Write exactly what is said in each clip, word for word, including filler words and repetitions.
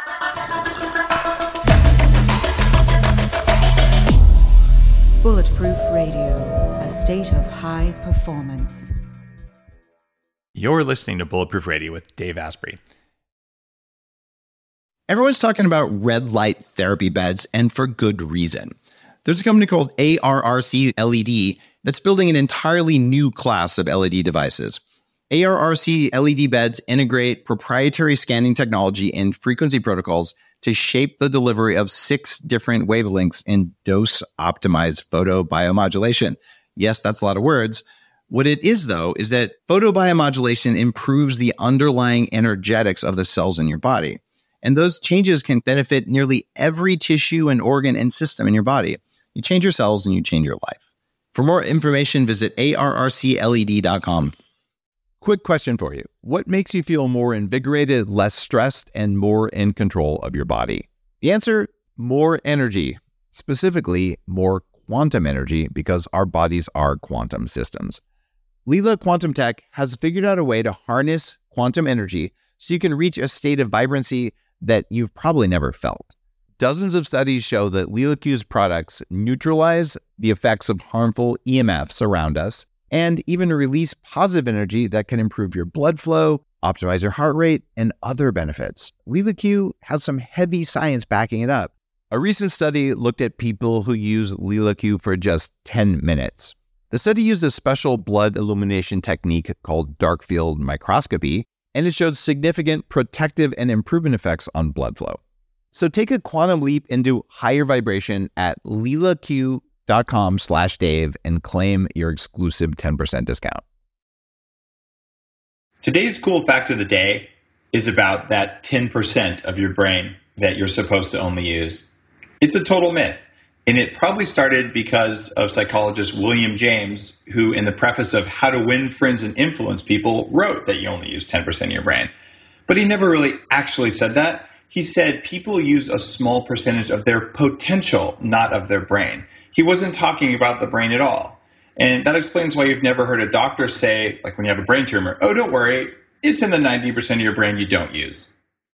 Bulletproof Radio, a state of high performance. You're listening to Bulletproof Radio with Dave Asprey. Everyone's talking about red light therapy beds, and for good reason. There's a company called A R R C L E D that's building an entirely new class of L E D devices. A R R C L E D beds integrate proprietary scanning technology and frequency protocols to shape the delivery of six different wavelengths in dose-optimized photobiomodulation. Yes, that's a lot of words. What it is, though, is that photobiomodulation improves the underlying energetics of the cells in your body. And those changes can benefit nearly every tissue and organ and system in your body. You change your cells and you change your life. For more information, visit A R R C L E D dot com. Quick question for you. What makes you feel more invigorated, less stressed, and more in control of your body? The answer, more energy. Specifically, more quantum energy, because our bodies are quantum systems. Leela Quantum Tech has figured out a way to harness quantum energy so you can reach a state of vibrancy that you've probably never felt. Dozens of studies show that LeelaQ's products neutralize the effects of harmful E M Fs around us and even release positive energy that can improve your blood flow, optimize your heart rate, and other benefits. LeelaQ has some heavy science backing it up. A recent study looked at people who use LeelaQ for just ten minutes. The study used a special blood illumination technique called dark field microscopy, and it showed significant protective and improvement effects on blood flow. So take a quantum leap into higher vibration at leelaq dot com slash Dave and claim your exclusive ten percent discount. Today's cool fact of the day is about that ten percent of your brain that you're supposed to only use. It's a total myth, and it probably started because of psychologist William James, who in the preface of How to Win Friends and Influence People wrote that you only use ten percent of your brain. But he never really actually said that. He said people use a small percentage of their potential, not of their brain. He wasn't talking about the brain at all. And that explains why you've never heard a doctor say, like when you have a brain tumor, oh, don't worry, it's in the ninety percent of your brain you don't use.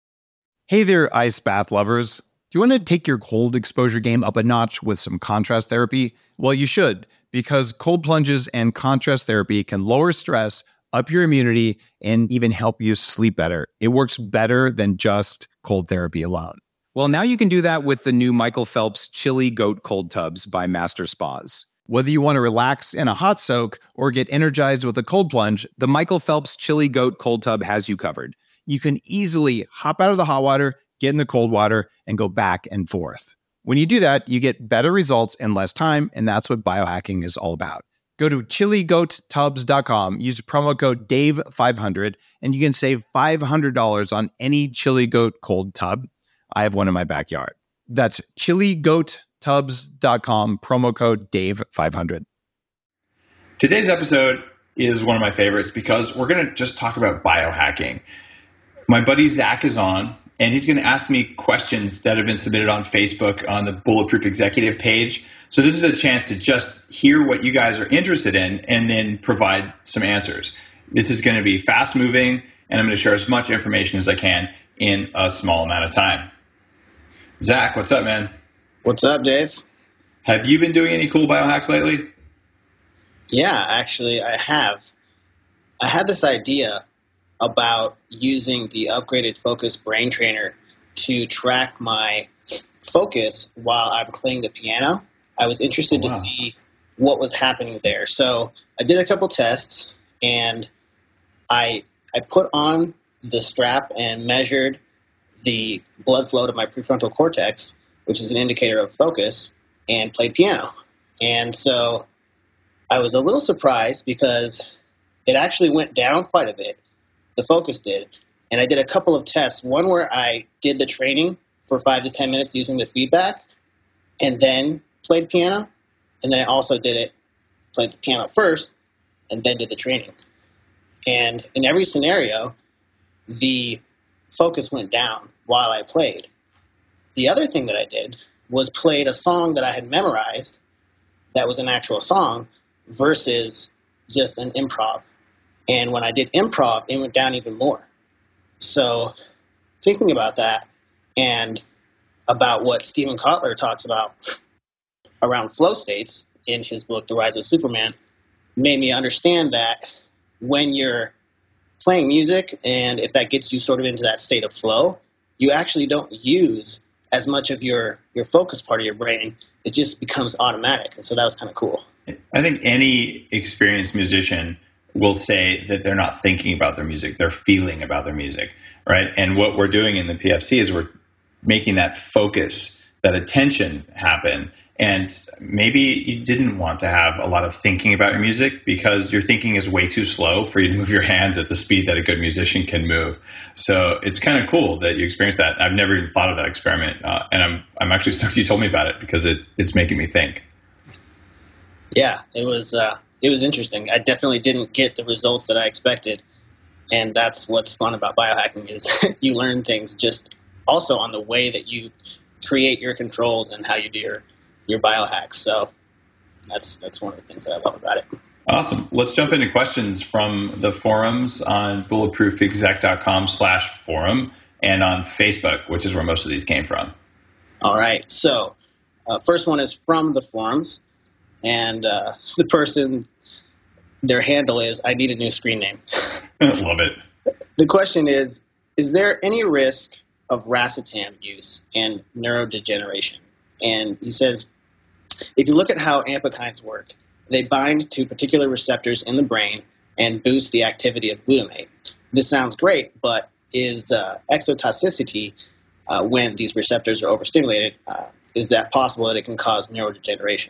Hey there, ice bath lovers. Do you want to take your cold exposure game up a notch with some contrast therapy? Well, you should, because cold plunges and contrast therapy can lower stress, up your immunity, and even help you sleep better. It works better than just cold therapy alone. Well, now you can do that with the new Michael Phelps Chili Goat Cold Tubs by Master Spas. Whether you want to relax in a hot soak or get energized with a cold plunge, the Michael Phelps Chili Goat Cold Tub has you covered. You can easily hop out of the hot water, get in the cold water, and go back and forth. When you do that, you get better results in less time, and that's what biohacking is all about. Go to chili goat tubs dot com, use promo code Dave five hundred, and you can save five hundred dollars on any Chili Goat Cold Tub. I have one in my backyard. That's chili goat tubs dot com, promo code Dave five hundred. Today's episode is one of my favorites because we're going to just talk about biohacking. My buddy Zach is on, and he's going to ask me questions that have been submitted on Facebook on the Bulletproof Executive page. So this is a chance to just hear what you guys are interested in and then provide some answers. This is going to be fast moving, and I'm going to share as much information as I can in a small amount of time. Zach, what's up, man? What's up, Dave? Have you been doing any cool biohacks lately? Yeah, actually, I have. I had this idea about using the upgraded Focus Brain Trainer to track my focus while I'm playing the piano. I was interested oh, wow. to see what was happening there. So I did a couple tests, and I I put on the strap and measured the blood flow to my prefrontal cortex, which is an indicator of focus, and played piano. And so I was a little surprised because it actually went down quite a bit. The focus did. And I did a couple of tests, one where I did the training for five to ten minutes using the feedback and then played piano. And then I also did it, played the piano first and then did the training. And in every scenario, the focus went down while I played. The other thing that I did was played a song that I had memorized that was an actual song versus just an improv. And when I did improv, it went down even more. So thinking about that and about what Steven Kotler talks about around flow states in his book, The Rise of Superman, made me understand that when you're playing music, and if that gets you sort of into that state of flow, you actually don't use as much of your, your focus part of your brain. It just becomes automatic. And so that was kind of cool. I think any experienced musician will say that they're not thinking about their music, they're feeling about their music, right? And what we're doing in the P F C is we're making that focus, that attention happen. And maybe you didn't want to have a lot of thinking about your music because your thinking is way too slow for you to move your hands at the speed that a good musician can move. So it's kind of cool that you experienced that. I've never even thought of that experiment. Uh, and I'm I'm actually stoked you told me about it because it, it's making me think. Yeah, it was uh, it was interesting. I definitely didn't get the results that I expected. And that's what's fun about biohacking is you learn things just also on the way that you create your controls and how you do your your biohacks. So that's that's one of the things that I love about it. Awesome. Let's jump into questions from the forums on bulletproofexec.com slash forum and on Facebook, which is where most of these came from. All right. So uh, first one is from the forums, and uh, the person, their handle is, I need a new screen name. Love it. The question is, is there any risk of racetam use and neurodegeneration? And he says, if you look at how ampakines work, they bind to particular receptors in the brain and boost the activity of glutamate. This sounds great, but is uh, exotoxicity uh, when these receptors are overstimulated, uh, is that possible that it can cause neurodegeneration?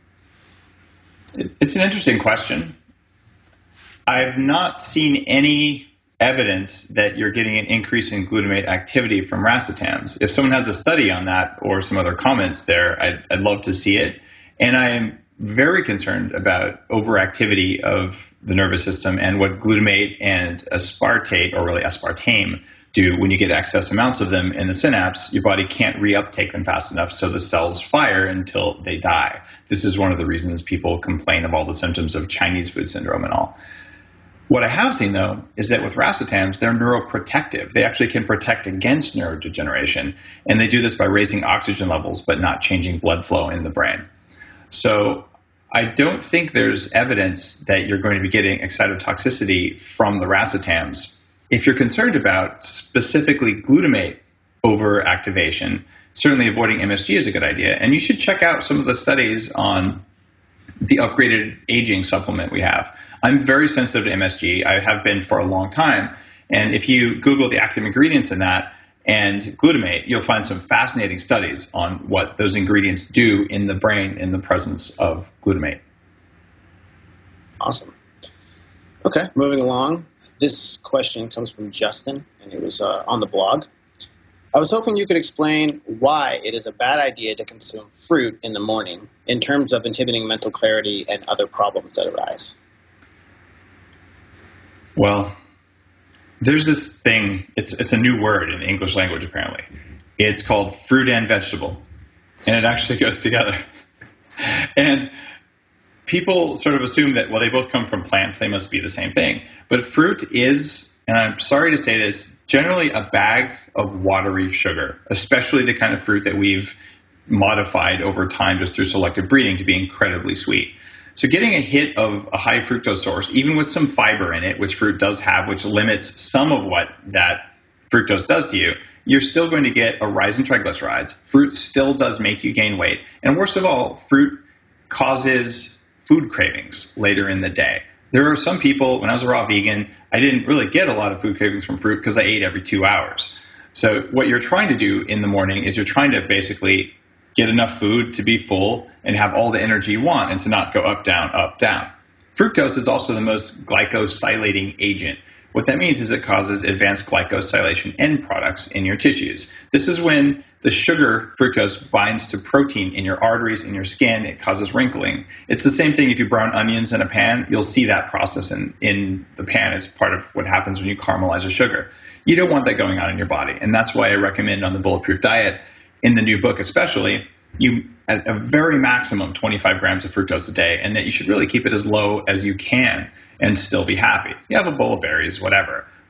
It's an interesting question. I've not seen any evidence that you're getting an increase in glutamate activity from racetams. If someone has a study on that or some other comments there, I'd, I'd love to see it. And I'm very concerned about overactivity of the nervous system and what glutamate and aspartate, or really aspartame, do when you get excess amounts of them in the synapse. Your body can't reuptake them fast enough, so the cells fire until they die. This is one of the reasons people complain of all the symptoms of Chinese food syndrome and all. What I have seen, though, is that with racetams, they're neuroprotective. They actually can protect against neurodegeneration, and they do this by raising oxygen levels but not changing blood flow in the brain. So I don't think there's evidence that you're going to be getting excitotoxicity from the racetams. If you're concerned about specifically glutamate overactivation, certainly avoiding M S G is a good idea, and you should check out some of the studies on the upgraded aging supplement we have. I'm very sensitive to M S G. I have been for a long time. And if you Google the active ingredients in that and glutamate, you'll find some fascinating studies on what those ingredients do in the brain in the presence of glutamate. Awesome. Okay, moving along. This question comes from Justin, and it was uh, on the blog. I was hoping you could explain why it is a bad idea to consume fruit in the morning in terms of inhibiting mental clarity and other problems that arise. Well, there's this thing, it's it's a new word in the English language apparently. It's called fruit and vegetable, and it actually goes together. And people sort of assume that, well, they both come from plants, they must be the same thing. But fruit is, and I'm sorry to say this, generally a bag of watery sugar, especially the kind of fruit that we've modified over time just through selective breeding to be incredibly sweet. So getting a hit of a high fructose source, even with some fiber in it, which fruit does have, which limits some of what that fructose does to you, you're still going to get a rise in triglycerides. Fruit still does make you gain weight. And worst of all, fruit causes food cravings later in the day. There are some people, when I was a raw vegan, I didn't really get a lot of food cravings from fruit because I ate every two hours. So what you're trying to do in the morning is you're trying to basically get enough food to be full and have all the energy you want and to not go up, down, up, down. Fructose is also the most glycosylating agent. What that means is it causes advanced glycosylation end products in your tissues. This is when the sugar fructose binds to protein in your arteries, in your skin. It causes wrinkling. It's the same thing if you brown onions in a pan. You'll see that process in, in the pan. It's part of what happens when you caramelize a sugar. You don't want that going on in your body. And that's why I recommend on the Bulletproof Diet, in the new book especially, you at a very maximum twenty-five grams of fructose a day, and that you should really keep it as low as you can and still be happy. You have a bowl of berries, whatever,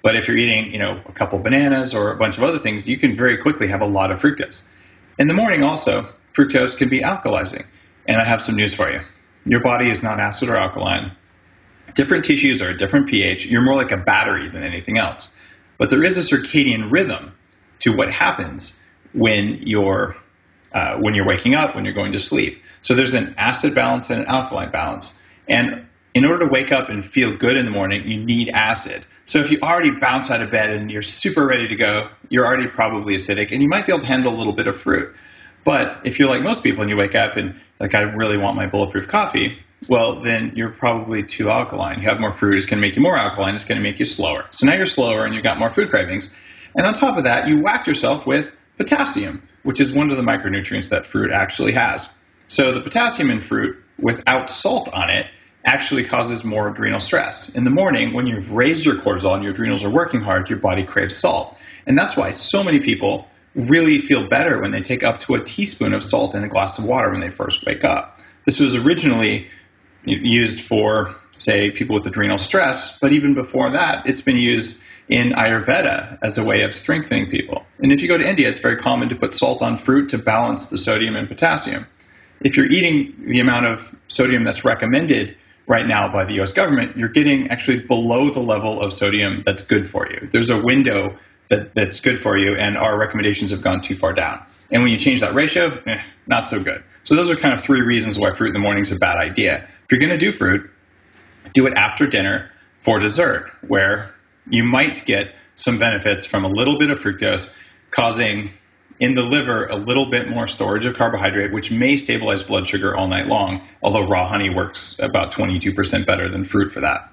But if you're eating, you know, a couple bananas or a bunch of other things, you can very quickly have a lot of fructose. In the morning also, fructose can be alkalizing. And I have some news for you. Your body is not acid or alkaline. Different tissues are a different pH. You're more like a battery than anything else. But there is a circadian rhythm to what happens when you're uh, when you're waking up, when you're going to sleep. So there's an acid balance and an alkaline balance. And in order to wake up and feel good in the morning, you need acid. So if you already bounce out of bed and you're super ready to go, you're already probably acidic, and you might be able to handle a little bit of fruit. But if you're like most people and you wake up and like, I really want my bulletproof coffee, well, then you're probably too alkaline. You have more fruit, it's going to make you more alkaline, it's going to make you slower. So now you're slower and you've got more food cravings. And on top of that, you whack yourself with potassium, which is one of the micronutrients that fruit actually has. So the potassium in fruit without salt on it actually causes more adrenal stress. In the morning, when you've raised your cortisol and your adrenals are working hard, your body craves salt. And that's why so many people really feel better when they take up to a teaspoon of salt in a glass of water when they first wake up. This was originally used for, say, people with adrenal stress, but even before that, it's been used in Ayurveda as a way of strengthening people. And if you go to India, it's very common to put salt on fruit to balance the sodium and potassium. If you're eating the amount of sodium that's recommended right now by the U S government, you're getting actually below the level of sodium that's good for you. There's a window that, that's good for you, and our recommendations have gone too far down. And when you change that ratio, eh, not so good. So those are kind of three reasons why fruit in the morning is a bad idea. If you're going to do fruit, do it after dinner for dessert, where you might get some benefits from a little bit of fructose causing in the liver a little bit more storage of carbohydrate, which may stabilize blood sugar all night long, although raw honey works about twenty-two percent better than fruit for that.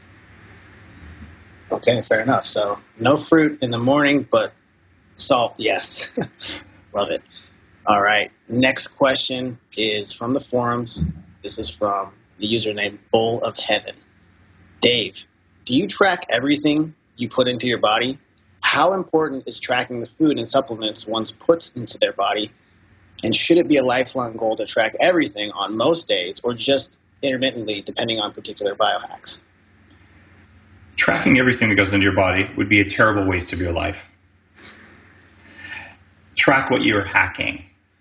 Okay, fair enough. So no fruit in the morning, but salt, yes. Love it. All right. Next question is from the forums. This is from the username Bowl of Heaven. Dave, do you track everything you put into your body? How important is tracking the food and supplements one puts into their body? And should it be a lifelong goal to track everything on most days, or just intermittently depending on particular biohacks? Tracking everything that goes into your body would be a terrible waste of your life. Track what you're hacking.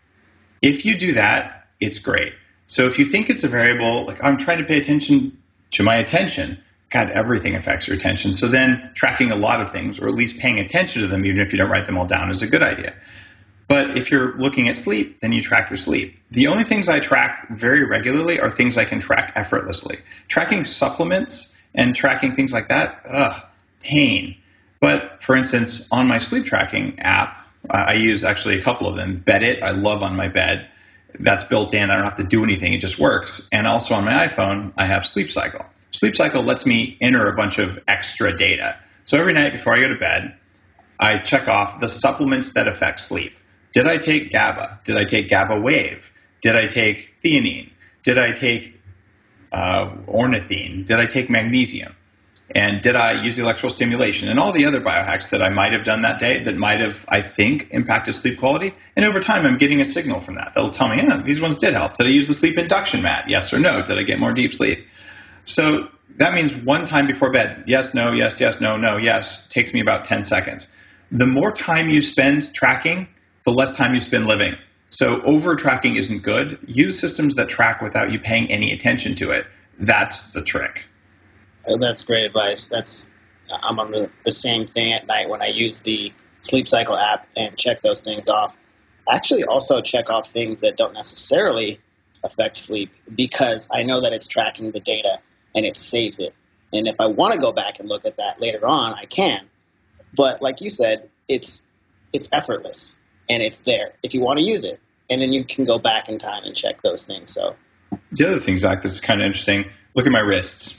If you do that, it's great. So if you think it's a variable, like I'm trying to pay attention to my attention, God, everything affects your attention. So then tracking a lot of things, or at least paying attention to them, even if you don't write them all down, is a good idea. But if you're looking at sleep, then you track your sleep. The only things I track very regularly are things I can track effortlessly. Tracking supplements and tracking things like that, ugh, pain. But for instance, on my sleep tracking app, I use actually a couple of them. Bedit, I love on my bed. That's built in. I don't have to do anything. It just works. And also on my iPhone, I have Sleep Cycle. Sleep Cycle lets me enter a bunch of extra data. So every night before I go to bed, I check off the supplements that affect sleep. Did I take GABA? Did I take GABA wave? Did I take theanine? Did I take uh, ornithine? Did I take magnesium? And did I use electrical stimulation? And all the other biohacks that I might have done that day that might have, I think, impacted sleep quality. And over time, I'm getting a signal from that. That'll tell me, yeah, these ones did help. Did I use the sleep induction mat? Yes or no? Did I get more deep sleep? So that means one time before bed, yes, no, yes, yes, no, no, yes, takes me about ten seconds. The more time you spend tracking, the less time you spend living. So over tracking isn't good. Use systems that track without you paying any attention to it. That's the trick. Oh, that's great advice. That's I'm on the, the same thing at night when I use the Sleep Cycle app and check those things off. I actually also check off things that don't necessarily affect sleep because I know that it's tracking the data and it saves it. And if I want to go back and look at that later on, I can. But like you said, it's it's effortless and it's there if you want to use it. And then you can go back in time and check those things. So the other thing, Zach, that's kind of interesting, look at my wrists.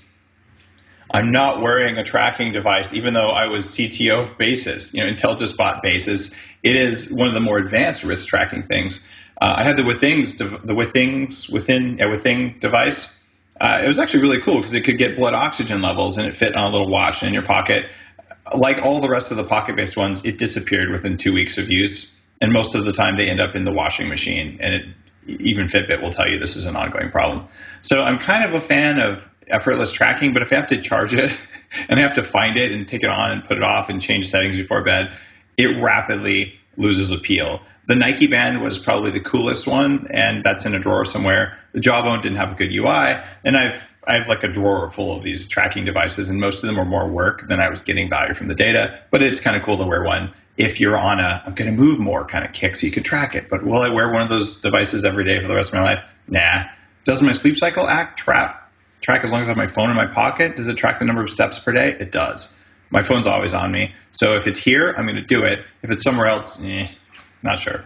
I'm not wearing a tracking device, even though I was C T O of Basis, you know, Intel just bought Basis. It is one of the more advanced wrist tracking things. Uh, I had the Withings, the Withings within a Withing device. Uh, it was actually really cool because it could get blood oxygen levels and it fit on a little watch in your pocket. Like all the rest of the pocket-based ones, it disappeared within two weeks of use, and most of the time they end up in the washing machine, and it even Fitbit will tell you this is an ongoing problem. So I'm kind of a fan of effortless tracking, but if I have to charge it and I have to find it and take it on and put it off and change settings before bed, it rapidly loses appeal. The Nike Band was probably the coolest one, and that's in a drawer somewhere. The Jawbone didn't have a good U I, and I've I have like a drawer full of these tracking devices, and most of them are more work than I was getting value from the data. But it's kind of cool to wear one if you're on a I'm going to move more kind of kick, so you could track it. But will I wear one of those devices every day for the rest of my life? Nah. Does my sleep cycle act trap track as long as I have my phone in my pocket? Does it track the number of steps per day? It does. My phone's always on me, so if it's here, I'm going to do it. If it's somewhere else, eh. Not sure.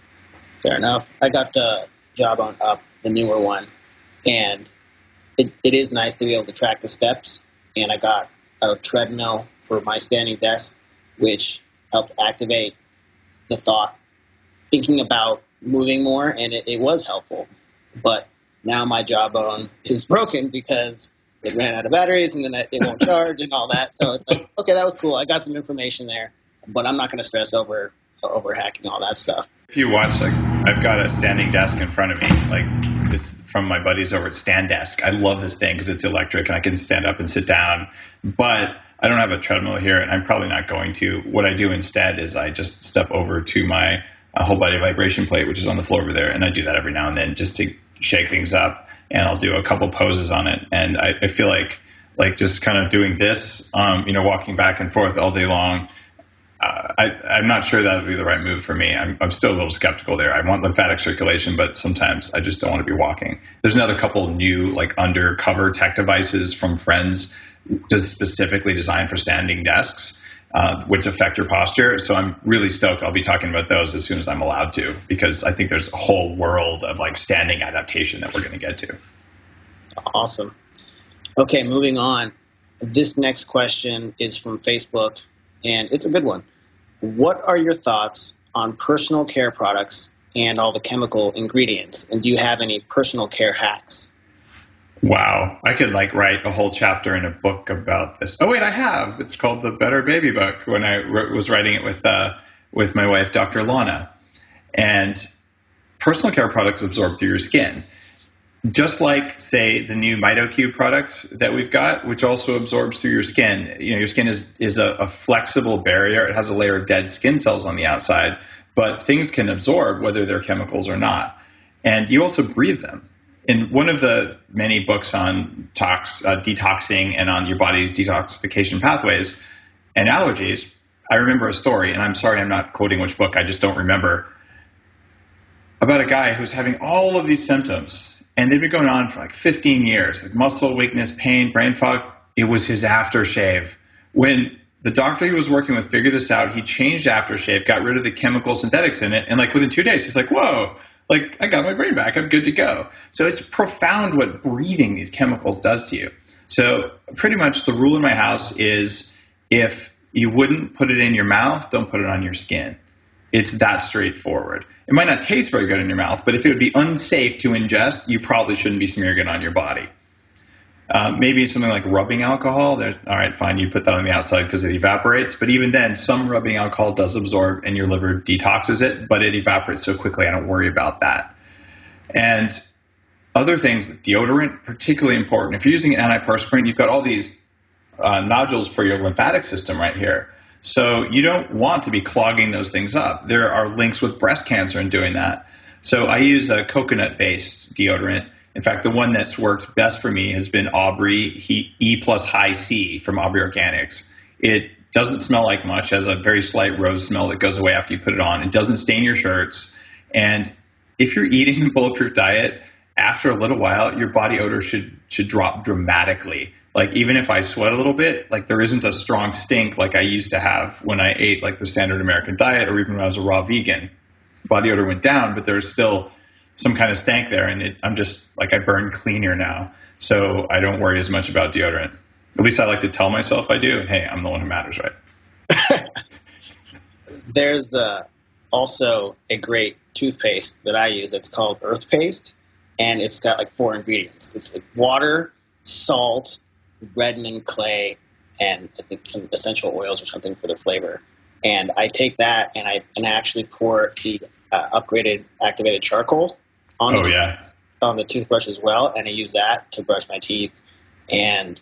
Fair enough. I got the Jawbone Up, the newer one, and it, it is nice to be able to track the steps. And I got a treadmill for my standing desk, which helped activate the thought, thinking about moving more, and it, it was helpful. But now my Jawbone is broken because it ran out of batteries, and then it won't charge and all that. So it's like, okay, that was cool. I got some information there, but I'm not going to stress over over hacking all that stuff. If you watch, like, I've got a standing desk in front of me, like this from my buddies over at StanDesk. I love this thing because it's electric and I can stand up and sit down, but I don't have a treadmill here, and I'm probably not going to. What I do instead is I just step over to my uh, whole body vibration plate, which is on the floor over there, and I do that every now and then just to shake things up, and I'll do a couple poses on it, and I, I feel like like just kind of doing this, um, you know, walking back and forth all day long. Uh, I, I'm not sure that would be the right move for me. I'm, I'm still a little skeptical there. I want lymphatic circulation, but sometimes I just don't want to be walking. There's another couple new like undercover tech devices from friends just specifically designed for standing desks, uh, which affect your posture. So I'm really stoked. I'll be talking about those as soon as I'm allowed to, because I think there's a whole world of like standing adaptation that we're going to get to. Awesome. Okay, moving on. This next question is from Facebook, and it's a good one. What are your thoughts on personal care products and all the chemical ingredients? And do you have any personal care hacks? Wow. I could like write a whole chapter in a book about this. Oh, wait, I have. It's called The Better Baby Book when I wrote, was writing it with, uh, with my wife, Doctor Lana. And personal care products absorb through your skin. Just like, say, the new MitoQ products that we've got, which also absorbs through your skin. You know, your skin is, is a, a flexible barrier. It has a layer of dead skin cells on the outside, but things can absorb whether they're chemicals or not. And you also breathe them. In one of the many books on tox, uh, detoxing and on your body's detoxification pathways and allergies, I remember a story, and I'm sorry I'm not quoting which book, I just don't remember, about a guy who's having all of these symptoms. And they've been going on for like fifteen years, like muscle weakness, pain, brain fog. It was his aftershave. When the doctor he was working with figured this out, he changed aftershave, got rid of the chemical synthetics in it. And like within two days, he's like, whoa, like I got my brain back. I'm good to go. So it's profound what breathing these chemicals does to you. So pretty much the rule in my house is if you wouldn't put it in your mouth, don't put it on your skin. It's that straightforward. It might not taste very good in your mouth, but if it would be unsafe to ingest, you probably shouldn't be smearing it on your body. Uh, maybe something like rubbing alcohol. There's, all right, fine, you put that on the outside because it evaporates. But even then, some rubbing alcohol does absorb and your liver detoxes it, but it evaporates so quickly, I don't worry about that. And other things, deodorant, particularly important. If you're using antiperspirant, you've got all these uh, nodules for your lymphatic system right here. So you don't want to be clogging those things up. There are links with breast cancer in doing that. So I use a coconut-based deodorant. In fact, the one that's worked best for me has been Aubrey E plus High C from Aubrey Organics. It doesn't smell like much, has a very slight rose smell that goes away after you put it on. It doesn't stain your shirts. And if you're eating a bulletproof diet, after a little while, your body odor should should drop dramatically. Like even if I sweat a little bit, like there isn't a strong stink like I used to have when I ate like the standard American diet or even when I was a raw vegan. Body odor went down, but there's still some kind of stank there. And it, I'm just like, I burn cleaner now. So I don't worry as much about deodorant. At least I like to tell myself I do. Hey, I'm the one who matters, right? There's uh, also a great toothpaste that I use. It's called Earth Paste, and it's got like four ingredients. It's like water, salt, Redmond clay, and I think some essential oils or something for the flavor. And I take that and I and I actually pour the uh, upgraded activated charcoal on oh, the, yeah. on the toothbrush as well, and I use that to brush my teeth, and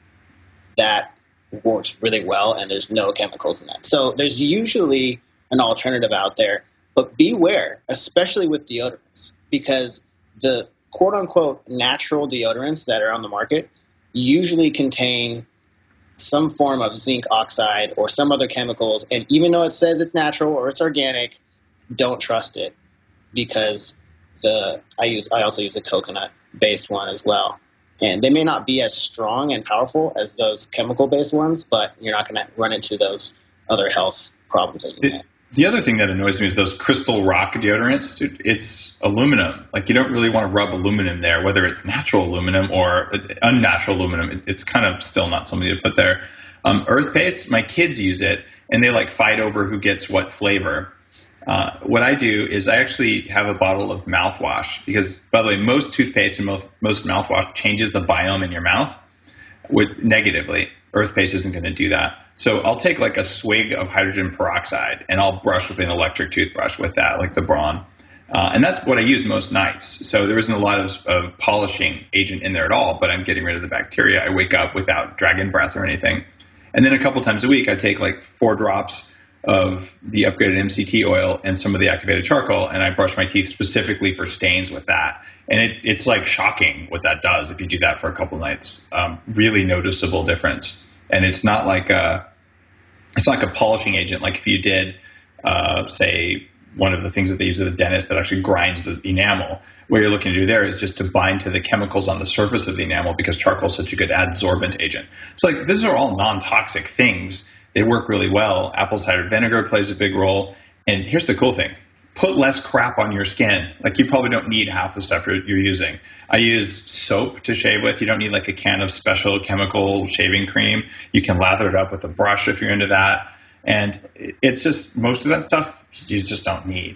that works really well, and there's no chemicals in that. So there's usually an alternative out there, but beware, especially with deodorants, because the quote-unquote natural deodorants that are on the market usually contain some form of zinc oxide or some other chemicals, and even though it says it's natural or it's organic, don't trust it, because the I use I also use a coconut-based one as well. And they may not be as strong and powerful as those chemical-based ones, but you're not going to run into those other health problems that you it, may. The other thing that annoys me is those Crystal Rock deodorants. Dude, it's aluminum. Like, you don't really want to rub aluminum there, whether it's natural aluminum or unnatural aluminum. It, it's kind of still not something to put there. Um, Earth Paste, my kids use it, and they like fight over who gets what flavor. Uh, what I do is I actually have a bottle of mouthwash because, by the way, most toothpaste and most, most mouthwash changes the biome in your mouth with negatively. Earth Paste isn't going to do that. So I'll take like a swig of hydrogen peroxide and I'll brush with an electric toothbrush with that, like the Braun. Uh, and that's what I use most nights. So there isn't a lot of, of polishing agent in there at all, but I'm getting rid of the bacteria. I wake up without dragon breath or anything. And then a couple times a week, I take like four drops of the upgraded M C T oil and some of the activated charcoal, and I brush my teeth specifically for stains with that. And it, it's like shocking what that does if you do that for a couple nights. Um, really noticeable difference. And it's not like a, it's not like a polishing agent. Like if you did, uh, say, one of the things that they use at the dentist that actually grinds the enamel, what you're looking to do there is just to bind to the chemicals on the surface of the enamel because charcoal is such a good adsorbent agent. So like these are all non-toxic things. They work really well. Apple cider vinegar plays a big role. And here's the cool thing. Put less crap on your skin. Like you probably don't need half the stuff you're, you're using. I use soap to shave with. You don't need like a can of special chemical shaving cream. You can lather it up with a brush if you're into that. And it's just most of that stuff you just don't need.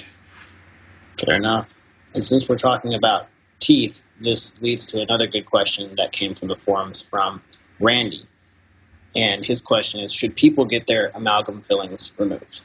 Fair enough. And since we're talking about teeth, this leads to another good question that came from the forums from Randy. And his question is, should people get their amalgam fillings removed?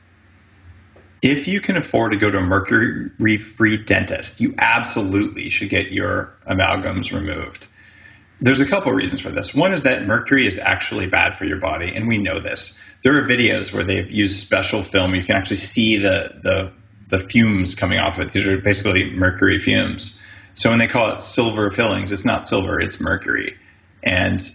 If you can afford to go to a mercury-free dentist, you absolutely should get your amalgams removed. There's a couple of reasons for this. One is that mercury is actually bad for your body, and we know this. There are videos where they've used special film. You can actually see the, the, the fumes coming off it. These are basically mercury fumes. So when they call it silver fillings, it's not silver, it's mercury. And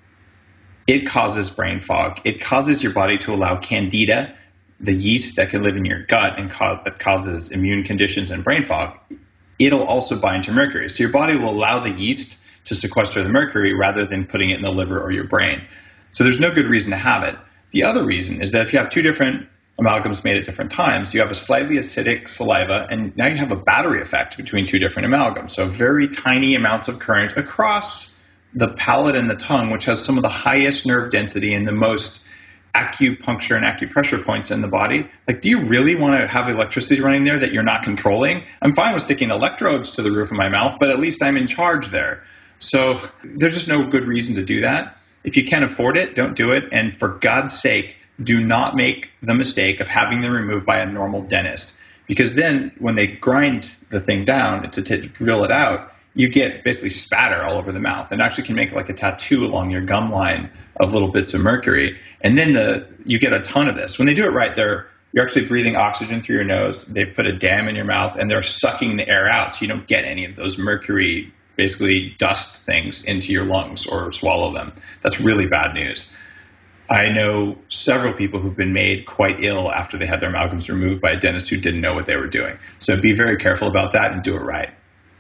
it causes brain fog. It causes your body to allow candida, the yeast that can live in your gut and ca- that causes immune conditions and brain fog. It'll also bind to mercury. So your body will allow the yeast to sequester the mercury rather than putting it in the liver or your brain. So there's no good reason to have it. The other reason is that if you have two different amalgams made at different times, you have a slightly acidic saliva, and now you have a battery effect between two different amalgams. So very tiny amounts of current across the palate and the tongue, which has some of the highest nerve density and the most acupuncture and acupressure points in the body. Like, do you really want to have electricity running there that you're not controlling? I'm fine with sticking electrodes to the roof of my mouth, but at least I'm in charge there. So there's just no good reason to do that. If you can't afford it, don't do it. And for God's sake, do not make the mistake of having them removed by a normal dentist. Because then when they grind the thing down to, to drill it out, you get basically spatter all over the mouth and actually can make like a tattoo along your gum line of little bits of mercury. And then the you get a ton of this. When they do it right, they're you're actually breathing oxygen through your nose. They've put a dam in your mouth and they're sucking the air out so you don't get any of those mercury, basically dust things into your lungs or swallow them. That's really bad news. I know several people who've been made quite ill after they had their amalgams removed by a dentist who didn't know what they were doing. So be very careful about that and do it right.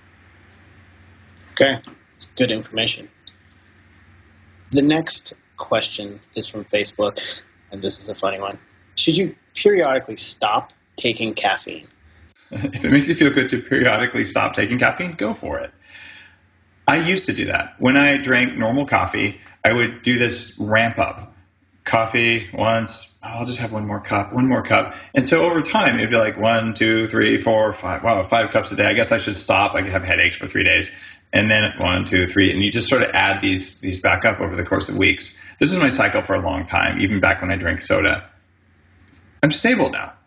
Okay, good information. The next question is from Facebook, and this is a funny one. Should you periodically stop taking caffeine? If it makes you feel good to periodically stop taking caffeine, go for it. I used to do that. When I drank normal coffee, I would do this ramp up. Coffee once, oh, I'll just have one more cup, one more cup. And so over time, it'd be like one, two, three, four, five, wow, five cups a day. I guess I should stop. I could have headaches for three days. And then one, two, three, and you just sort of add these these back up over the course of weeks. This is my cycle for a long time, even back when I drank soda. I'm stable now.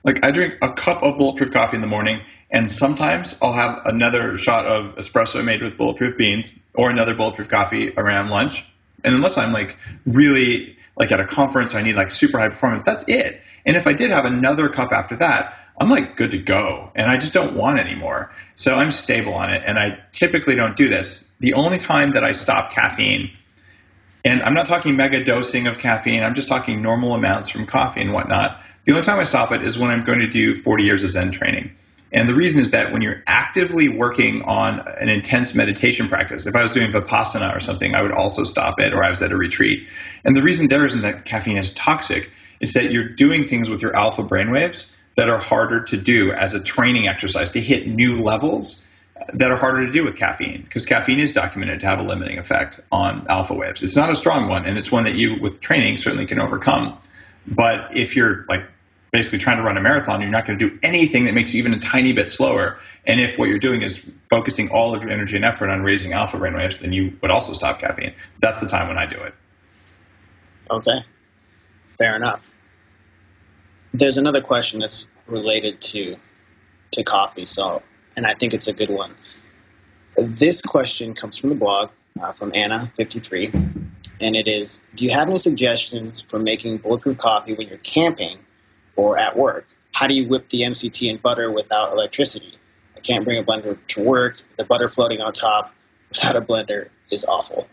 Like I drink a cup of Bulletproof coffee in the morning, and sometimes I'll have another shot of espresso made with Bulletproof beans or another Bulletproof coffee around lunch. And unless I'm like really like at a conference, I need like super high performance, that's it. And if I did have another cup after that, I'm like good to go, and I just don't want any more. So I'm stable on it, and I typically don't do this. The only time that I stop caffeine, and I'm not talking mega dosing of caffeine, I'm just talking normal amounts from coffee and whatnot. The only time I stop it is when I'm going to do forty years of Zen training. And the reason is that when you're actively working on an intense meditation practice, if I was doing Vipassana or something, I would also stop it, or I was at a retreat. And the reason there isn't that caffeine is toxic is that you're doing things with your alpha brainwaves that are harder to do as a training exercise to hit new levels that are harder to do with caffeine, because caffeine is documented to have a limiting effect on alpha waves. It's not a strong one, and it's one that you, with training, certainly can overcome. But if you're like basically trying to run a marathon, you're not going to do anything that makes you even a tiny bit slower. And if what you're doing is focusing all of your energy and effort on raising alpha brainwaves, then you would also stop caffeine. That's the time when I do it. Okay, fair enough. There's another question that's related to to coffee, so and I think it's a good one. This question comes from the blog uh, from Anna fifty-three, and it is: do you have any suggestions for making bulletproof coffee when you're camping or at work? How do you whip the M C T and butter without electricity? I can't bring a blender to work. The butter floating on top without a blender is awful.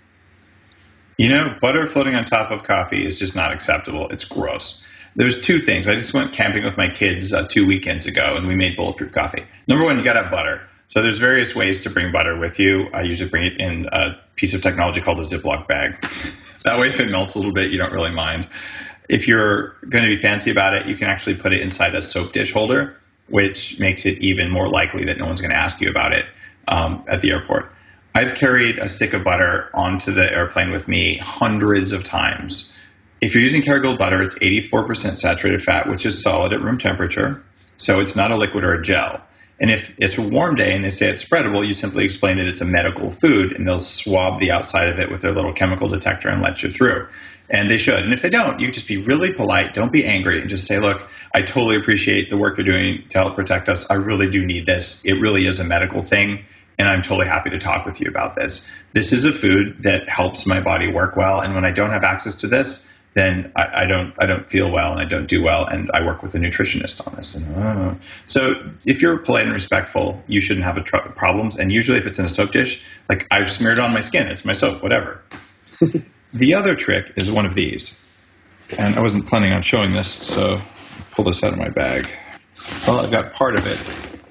You know, butter floating on top of coffee is just not acceptable. It's gross. There's two things. I just went camping with my kids uh, two weekends ago, and we made bulletproof coffee. Number one, you got to have butter. So there's various ways to bring butter with you. I usually bring it in a piece of technology called a Ziploc bag. That way, if it melts a little bit, you don't really mind. If you're going to be fancy about it, you can actually put it inside a soap dish holder, which makes it even more likely that no one's going to ask you about it um, at the airport. I've carried a stick of butter onto the airplane with me hundreds of times. If you're using Kerrygold butter, it's eighty-four percent saturated fat, which is solid at room temperature. So it's not a liquid or a gel. And if it's a warm day and they say it's spreadable, you simply explain that it's a medical food, and they'll swab the outside of it with their little chemical detector and let you through. And they should. And if they don't, you just be really polite. Don't be angry, and just say, look, I totally appreciate the work you're doing to help protect us. I really do need this. It really is a medical thing, and I'm totally happy to talk with you about this. This is a food that helps my body work well, and when I don't have access to this, then I, I don't I don't feel well and I don't do well, and I work with a nutritionist on this. And, uh, so if you're polite and respectful, you shouldn't have a tr- problems. And usually if it's in a soap dish, like I've smeared it on my skin, it's my soap, whatever. The other trick is one of these. And I wasn't planning on showing this, so I'll pull this out of my bag. Well, I've got part of it.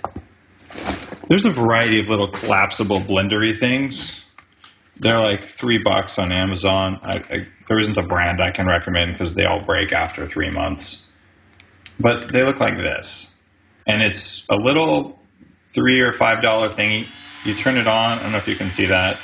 There's a variety of little collapsible blendery things. They're like three bucks on Amazon. I, I, there isn't a brand I can recommend because they all break after three months. But they look like this. And it's a little three or five dollar thingy. You turn it on. I don't know if you can see that.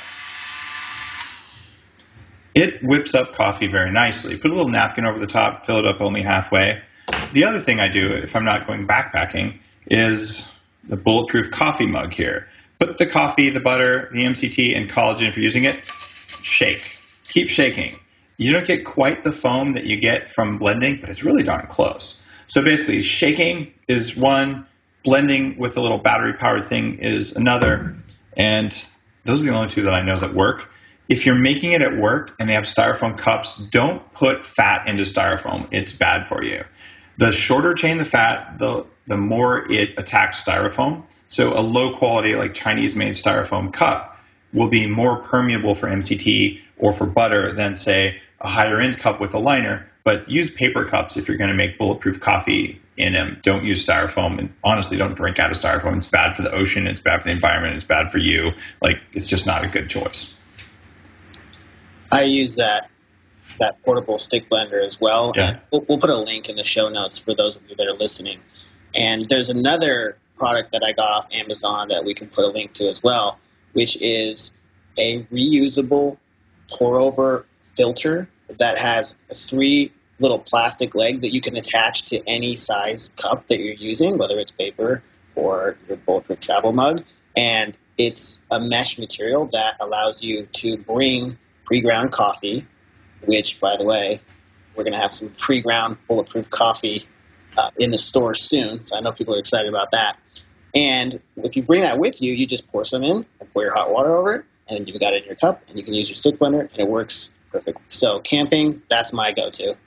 It whips up coffee very nicely. Put a little napkin over the top, fill it up only halfway. The other thing I do, if I'm not going backpacking, is the bulletproof coffee mug here. Put the coffee, the butter, the M C T, and collagen if you're using it. Shake. Keep shaking. You don't get quite the foam that you get from blending, but it's really darn close. So basically, shaking is one, blending with a little battery-powered thing is another, and those are the only two that I know that work. If you're making it at work and they have styrofoam cups, don't put fat into styrofoam. It's bad for you. The shorter chain the fat, the, the more it attacks styrofoam. So a low-quality, like Chinese-made styrofoam cup will be more permeable for M C T or for butter than, say, a higher-end cup with a liner. But use paper cups if you're going to make bulletproof coffee in them. Don't use styrofoam. And honestly, don't drink out of styrofoam. It's bad for the ocean. It's bad for the environment. It's bad for you. Like, it's just not a good choice. I use that that portable stick blender as well. Yeah. And we'll, we'll put a link in the show notes for those of you that are listening. And there's another product that I got off Amazon that we can put a link to as well, which is a reusable pour-over filter that has three little plastic legs that you can attach to any size cup that you're using, whether it's paper or your bulletproof travel mug. And it's a mesh material that allows you to bring pre-ground coffee, which, by the way, we're going to have some pre-ground bulletproof coffee uh, in the store soon. So I know people are excited about that. And if you bring that with you, you just pour some in and pour your hot water over it, and then you've got it in your cup, and you can use your stick blender, and it works perfect. So camping, that's my go-to.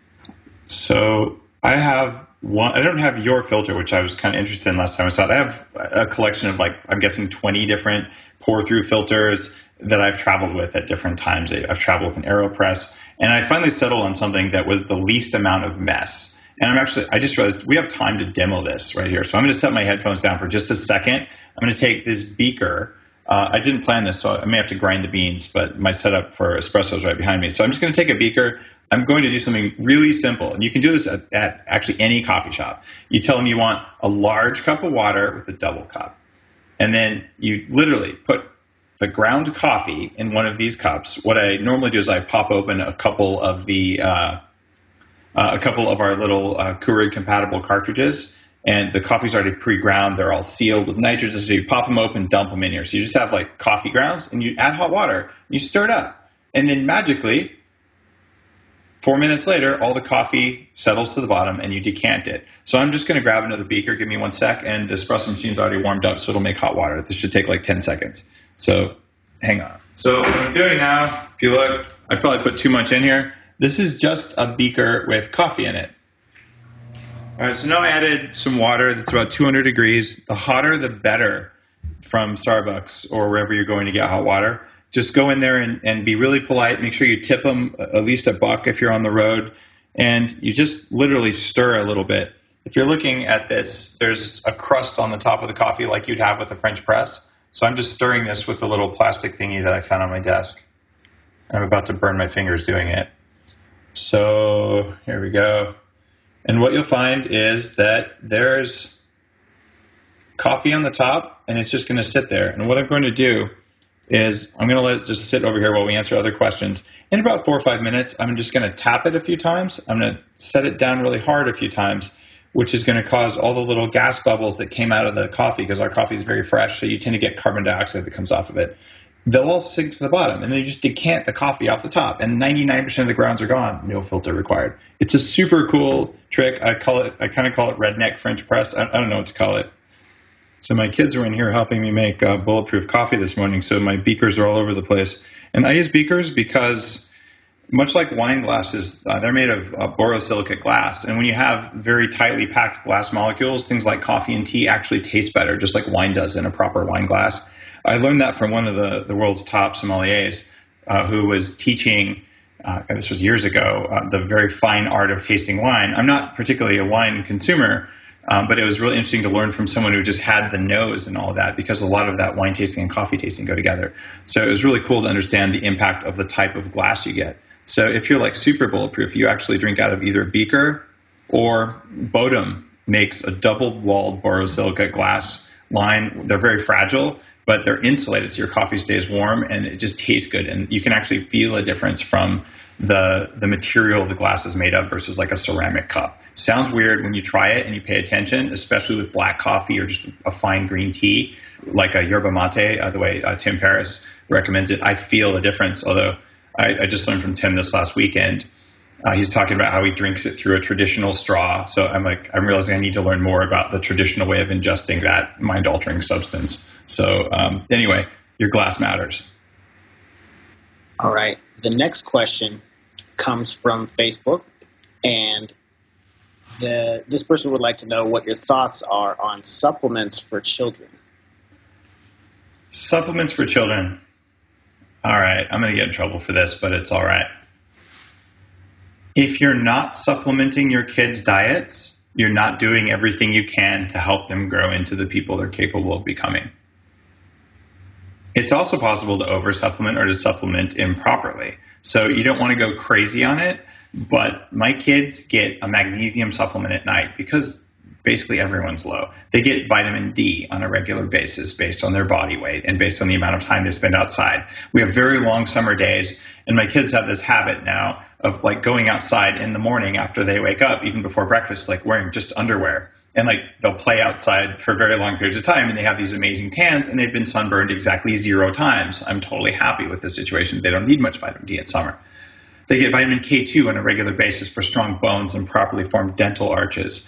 So I have one. I don't have your filter, which I was kind of interested in last time I saw it. I have a collection of, like, I'm guessing twenty different pour-through filters that I've traveled with at different times. I've traveled with an AeroPress, and I finally settled on something that was the least amount of mess. And I'm actually, I just realized we have time to demo this right here. So I'm going to set my headphones down for just a second. I'm going to take this beaker. Uh, I didn't plan this, so I may have to grind the beans, but my setup for espresso is right behind me. So I'm just going to take a beaker. I'm going to do something really simple. And you can do this at, at actually any coffee shop. You tell them you want a large cup of water with a double cup. And then you literally put the ground coffee in one of these cups. What I normally do is I pop open a couple of the uh, uh, a couple of our little uh, Keurig compatible cartridges, and the coffee's already pre-ground. They're all sealed with nitrogen, so you pop them open, dump them in here. So you just have like coffee grounds, and you add hot water, and you stir it up, and then magically, four minutes later, all the coffee settles to the bottom, and you decant it. So I'm just going to grab another beaker. Give me one sec, and the espresso machine's already warmed up, so it'll make hot water. This should take like ten seconds. So hang on. So what I'm doing now, if you look, I probably put too much in here. This is just a beaker with coffee in it. All right, so now I added some water that's about two hundred degrees. The hotter, the better from Starbucks or wherever you're going to get hot water. Just go in there and, and be really polite. Make sure you tip them at least a buck if you're on the road. And you just literally stir a little bit. If you're looking at this, there's a crust on the top of the coffee like you'd have with a French press. So I'm just stirring this with a little plastic thingy that I found on my desk. I'm about to burn my fingers doing it. So here we go. And what you'll find is that there's coffee on the top, and it's just going to sit there. And what I'm going to do is I'm going to let it just sit over here while we answer other questions. In about four or five minutes, I'm just going to tap it a few times. I'm going to set it down really hard a few times, which is going to cause all the little gas bubbles that came out of the coffee, because our coffee is very fresh, so you tend to get carbon dioxide that comes off of it. They'll all sink to the bottom, and then you just decant the coffee off the top, and ninety-nine percent of the grounds are gone. No filter required. It's a super cool trick. I call it. I kind of call it redneck French press. I, I don't know what to call it. So my kids were in here helping me make uh, bulletproof coffee this morning, so my beakers are all over the place. And I use beakers because, much like wine glasses, uh, they're made of uh, borosilicate glass. And when you have very tightly packed glass molecules, things like coffee and tea actually taste better, just like wine does in a proper wine glass. I learned that from one of the, the world's top sommeliers uh, who was teaching, uh, this was years ago, uh, the very fine art of tasting wine. I'm not particularly a wine consumer, um, but it was really interesting to learn from someone who just had the nose and all of that, because a lot of that wine tasting and coffee tasting go together. So it was really cool to understand the impact of the type of glass you get. So if you're like super bulletproof, you actually drink out of either a beaker, or Bodum makes a double-walled borosilicate glass line. They're very fragile, but they're insulated, so your coffee stays warm and it just tastes good. And you can actually feel a difference from the the material the glass is made of versus like a ceramic cup. Sounds weird when you try it and you pay attention, especially with black coffee or just a fine green tea, like a yerba mate, uh, the way uh, Tim Ferriss recommends it. I feel the difference, although I, I just learned from Tim this last weekend. Uh, he's talking about how he drinks it through a traditional straw. So I'm like, I'm realizing I need to learn more about the traditional way of ingesting that mind-altering substance. So um, anyway, your glass matters. All right. The next question comes from Facebook, and the this person would like to know what your thoughts are on supplements for children. Supplements for children. All right. I'm going to get in trouble for this, but it's all right. If you're not supplementing your kids' diets, you're not doing everything you can to help them grow into the people they're capable of becoming. It's also possible to over-supplement or to supplement improperly. So you don't want to go crazy on it, but my kids get a magnesium supplement at night because basically everyone's low. They get vitamin D on a regular basis based on their body weight and based on the amount of time they spend outside. We have very long summer days, and my kids have this habit now of like going outside in the morning after they wake up, even before breakfast, like wearing just underwear. And like they'll play outside for very long periods of time, and they have these amazing tans, and they've been sunburned exactly zero times. I'm totally happy with the situation. They don't need much vitamin D in summer. They get vitamin K two on a regular basis for strong bones and properly formed dental arches.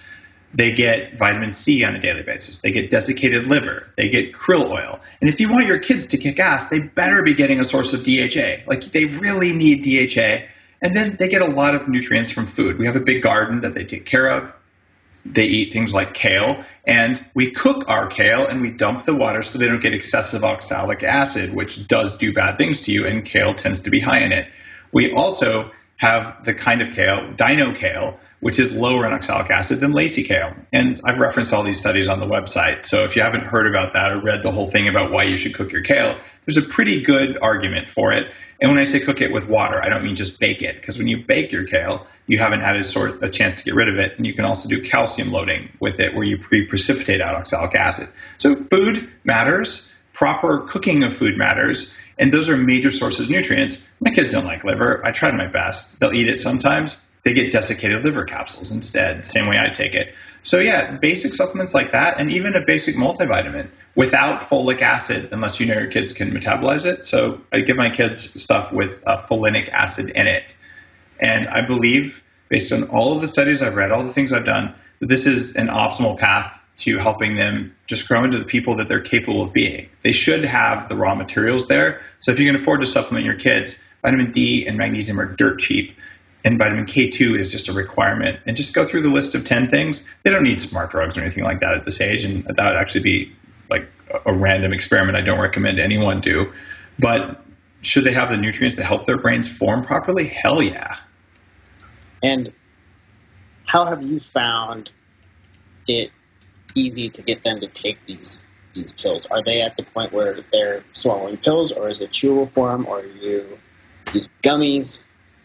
They get vitamin C on a daily basis. They get desiccated liver. They get krill oil. And if you want your kids to kick ass, they better be getting a source of D H A. Like, they really need D H A. And then they get a lot of nutrients from food. We have a big garden that they take care of. They eat things like kale, and we cook our kale and we dump the water so they don't get excessive oxalic acid, which does do bad things to you, and kale tends to be high in it. We also have the kind of kale, dino kale, which is lower in oxalic acid than lacy kale. And I've referenced all these studies on the website. So if you haven't heard about that or read the whole thing about why you should cook your kale, there's a pretty good argument for it. And when I say cook it with water, I don't mean just bake it, because when you bake your kale, you haven't had a, sort, a chance to get rid of it. And you can also do calcium loading with it, where you pre-precipitate out oxalic acid. So food matters. Proper cooking of food matters. And those are major sources of nutrients. My kids don't like liver. I tried my best. They'll eat it sometimes. They get desiccated liver capsules instead, same way I take it. So yeah, basic supplements like that, and even a basic multivitamin without folic acid, unless you know your kids can metabolize it. So I give my kids stuff with uh, folinic acid in it. And I believe, based on all of the studies I've read, all the things I've done, that this is an optimal path to helping them just grow into the people that they're capable of being. They should have the raw materials there. So if you can afford to supplement your kids, vitamin D and magnesium are dirt cheap. And vitamin K two is just a requirement. And just go through the list of ten things. They don't need smart drugs or anything like that at this age. And that would actually be like a, a random experiment I don't recommend anyone do. But should they have the nutrients that help their brains form properly? Hell yeah. And how have you found it easy to get them to take these these pills? Are they at the point where they're swallowing pills, or is it chewable form, or are you use gummies?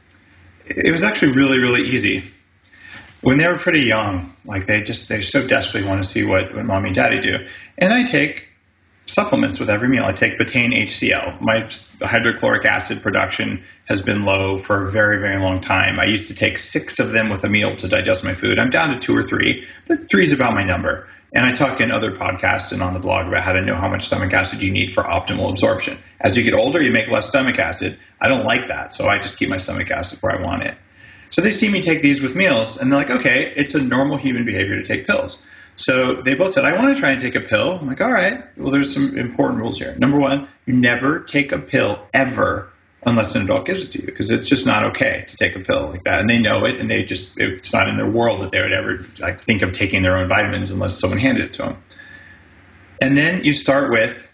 It was actually really, really easy. When they were pretty young, like they just, they so desperately want to see what, what mommy and daddy do. And I take supplements with every meal. I take betaine H C L. My hydrochloric acid production has been low for a very, very long time. I used to take six of them with a meal to digest my food. I'm down to two or three, but three is about my number. And I talk in other podcasts and on the blog about how to know how much stomach acid you need for optimal absorption. As you get older, you make less stomach acid. I don't like that, so I just keep my stomach acid where I want it. So they see me take these with meals, and they're like, okay, it's a normal human behavior to take pills. So they both said, I want to try and take a pill. I'm like, all right, well, there's some important rules here. Number one, you never take a pill ever unless an adult gives it to you, because it's just not okay to take a pill like that. And they know it, and they just, it's not in their world that they would ever like think of taking their own vitamins unless someone handed it to them. And then you start with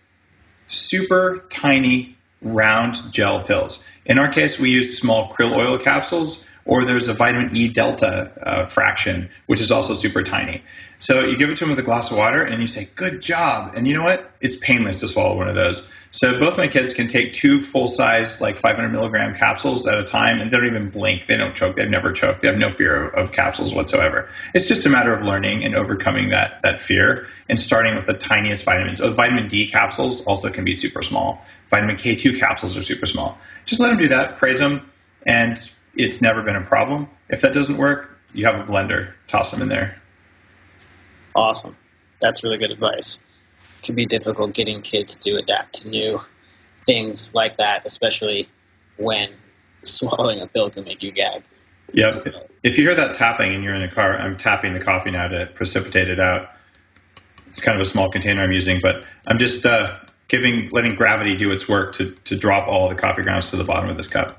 super tiny round gel pills. In our case, we use small krill oil capsules, or there's a vitamin E delta uh, fraction, which is also super tiny. So you give it to them with a glass of water and you say, good job. And you know what? It's painless to swallow one of those. So both my kids can take two full-size, like five hundred milligram capsules at a time, and they don't even blink. They don't choke. They've never choked. They have no fear of, of capsules whatsoever. It's just a matter of learning and overcoming that that fear and starting with the tiniest vitamins. Oh, vitamin D capsules also can be super small. Vitamin K two capsules are super small. Just let them do that. Praise them, and it's never been a problem. If that doesn't work, you have a blender. Toss them in there. Awesome. That's really good advice. It can be difficult getting kids to adapt to new things like that, especially when swallowing a pill can make you gag. Yep. So, if you hear that tapping and you're in the car, I'm tapping the coffee now to precipitate it out. It's kind of a small container I'm using, but I'm just uh, giving, letting gravity do its work to, to drop all the coffee grounds to the bottom of this cup.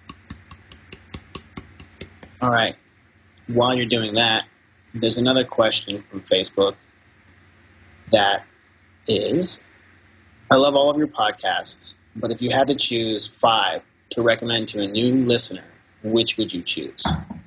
All right. While you're doing that, there's another question from Facebook that is, I love all of your podcasts, but if you had to choose five to recommend to a new listener, which would you choose?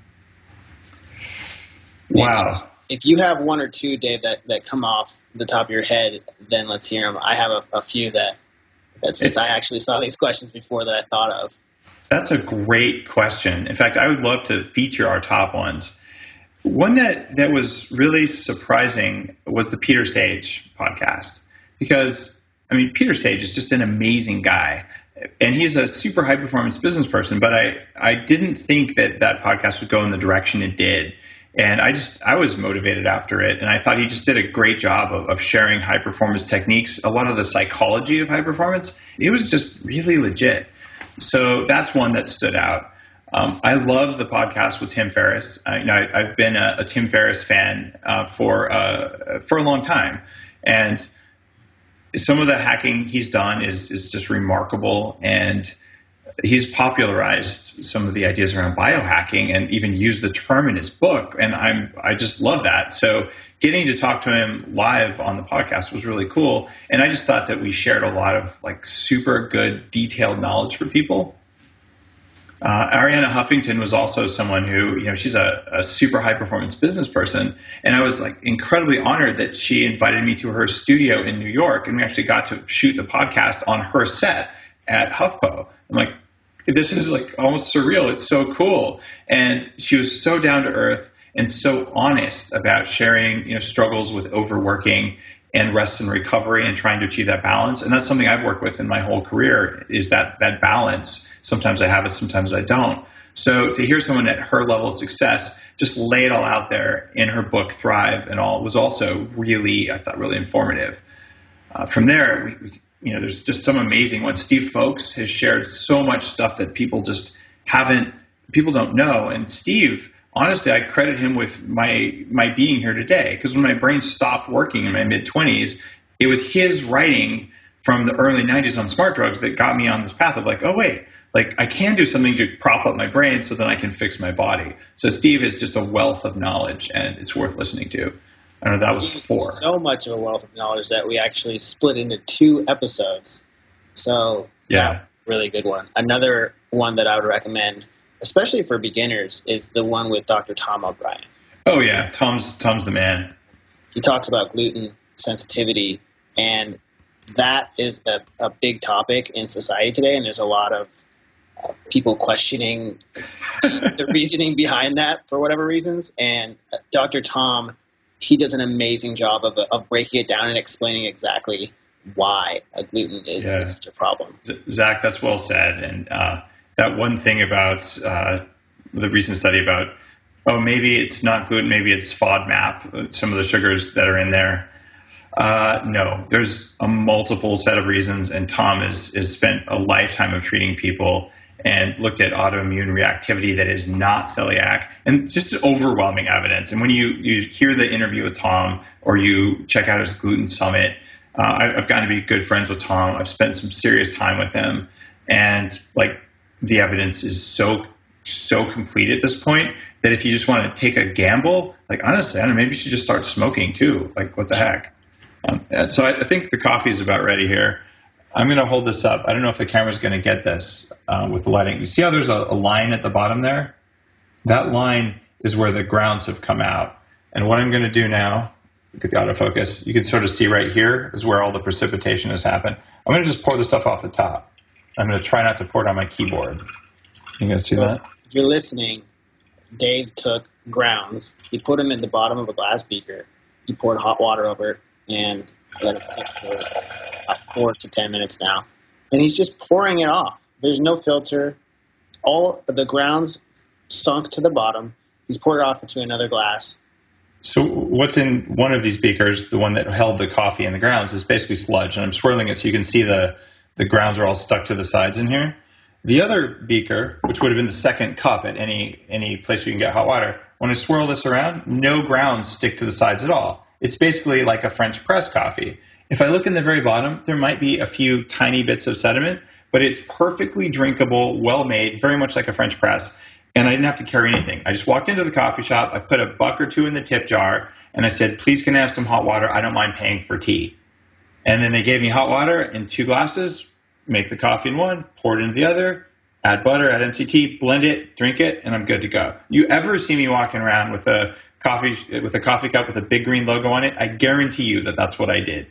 Wow. If you have one or two, Dave, that, that come off the top of your head, then let's hear them. I have a, a few that, that since I actually saw these questions before that I thought of. That's a great question. In fact, I would love to feature our top ones. One that, that was really surprising was the Peter Sage podcast, because, I mean, Peter Sage is just an amazing guy, and he's a super high-performance business person, but I, I didn't think that that podcast would go in the direction it did, and I just I was motivated after it, and I thought he just did a great job of, of sharing high-performance techniques, a lot of the psychology of high performance. It was just really legit. So that's one that stood out. Um, I love the podcast with Tim Ferriss. I, you know, I, I've been a, a Tim Ferriss fan uh, for uh, for a long time, and some of the hacking he's done is is just remarkable. And he's popularized some of the ideas around biohacking and even used the term in his book. And I'm I just love that. So getting to talk to him live on the podcast was really cool. And I just thought that we shared a lot of like super good detailed knowledge for people. Uh, Arianna Huffington was also someone who, you know, she's a, a super high performance business person. And I was like incredibly honored that she invited me to her studio in New York. And we actually got to shoot the podcast on her set at HuffPo. I'm like, this is like almost surreal. It's so cool. And she was so down to earth and so honest about sharing, you know, struggles with overworking and rest and recovery and trying to achieve that balance. And that's something I've worked with in my whole career, is that that balance. Sometimes I have it, sometimes I don't. So to hear someone at her level of success just lay it all out there in her book, Thrive and all, was also really, I thought, really informative. Uh, from there, we, we, you know, there's just some amazing ones. Steve Folks has shared so much stuff that people just haven't, people don't know. And Steve, honestly, I credit him with my my being here today, because when my brain stopped working in my mid-twenties, it was his writing from the early nineties on smart drugs that got me on this path of like, oh, wait, like I can do something to prop up my brain so that I can fix my body. So Steve is just a wealth of knowledge, and it's worth listening to. I don't know, that was four. So much of a wealth of knowledge that we actually split into two episodes. So yeah, really good one. Another one that I would recommend, especially for beginners, is the one with Doctor Tom O'Brien. Oh yeah, Tom's Tom's the man. He talks about gluten sensitivity, and that is a, a big topic in society today, and there's a lot of uh, people questioning the, the reasoning behind that for whatever reasons. And uh, Doctor Tom, he does an amazing job of, of breaking it down and explaining exactly why a gluten is, yeah. is such a problem. Zach, that's well said. And uh, that one thing about uh, the recent study about, oh, maybe it's not gluten, maybe it's FODMAP, some of the sugars that are in there. Uh, no, there's a multiple set of reasons, and Tom has, has spent a lifetime of treating people and looked at autoimmune reactivity that is not celiac, and just overwhelming evidence. And when you, you hear the interview with Tom, or you check out his Gluten Summit, uh, I, I've gotten to be good friends with Tom. I've spent some serious time with him, and like the evidence is so so complete at this point that if you just want to take a gamble, like honestly, I don't know, maybe you should just start smoking too. Like what the heck? Um, so I, I think the coffee is about ready here. I'm going to hold this up. I don't know if the camera's going to get this uh, with the lighting. You see how there's a, a line at the bottom there? That line is where the grounds have come out. And what I'm going to do now, look at the autofocus, you can sort of see right here is where all the precipitation has happened. I'm going to just pour the stuff off the top. I'm going to try not to pour it on my keyboard. You guys see so that? If you're listening, Dave took grounds. He put them in the bottom of a glass beaker. He poured hot water over it and let it sit for about four to ten minutes now. And he's just pouring it off. There's no filter. All of the grounds sunk to the bottom. He's poured it off into another glass. So what's in one of these beakers, the one that held the coffee in the grounds, is basically sludge. And I'm swirling it so you can see the, the grounds are all stuck to the sides in here. The other beaker, which would have been the second cup at any any place you can get hot water, when I swirl this around, no grounds stick to the sides at all. It's basically like a French press coffee. If I look in the very bottom, there might be a few tiny bits of sediment, but it's perfectly drinkable, well-made, very much like a French press. And I didn't have to carry anything. I just walked into the coffee shop. I put a buck or two in the tip jar, and I said, please can I have some hot water? I don't mind paying for tea. And then they gave me hot water in two glasses, make the coffee in one, pour it into the other, add butter, add M C T, blend it, drink it, and I'm good to go. You ever see me walking around with a coffee with a coffee cup with a big green logo on it, I guarantee you that that's what I did.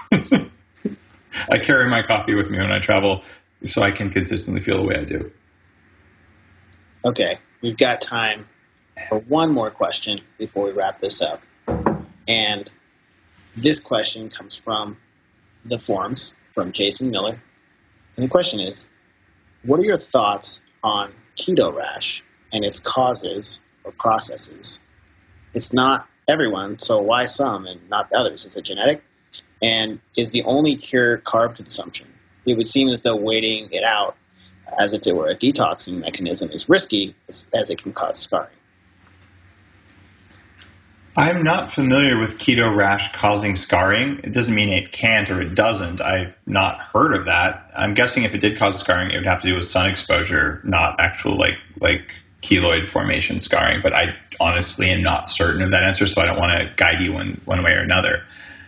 I carry my coffee with me when I travel so I can consistently feel the way I do. Okay, we've got time for one more question before we wrap this up. And this question comes from the forums, from Jason Miller. And the question is, what are your thoughts on keto rash and its causes or processes? It's not everyone, so why some and not others? Is it genetic? And is the only cure carb consumption? It would seem as though waiting it out as if it were a detoxing mechanism, is risky as, as it can cause scarring. I'm not familiar with keto rash causing scarring. It doesn't mean it can't or it doesn't. I've not heard of that. I'm guessing if it did cause scarring, it would have to do with sun exposure, not actual like like keloid formation scarring. But I honestly am not certain of that answer, so I don't want to guide you one, one way or another.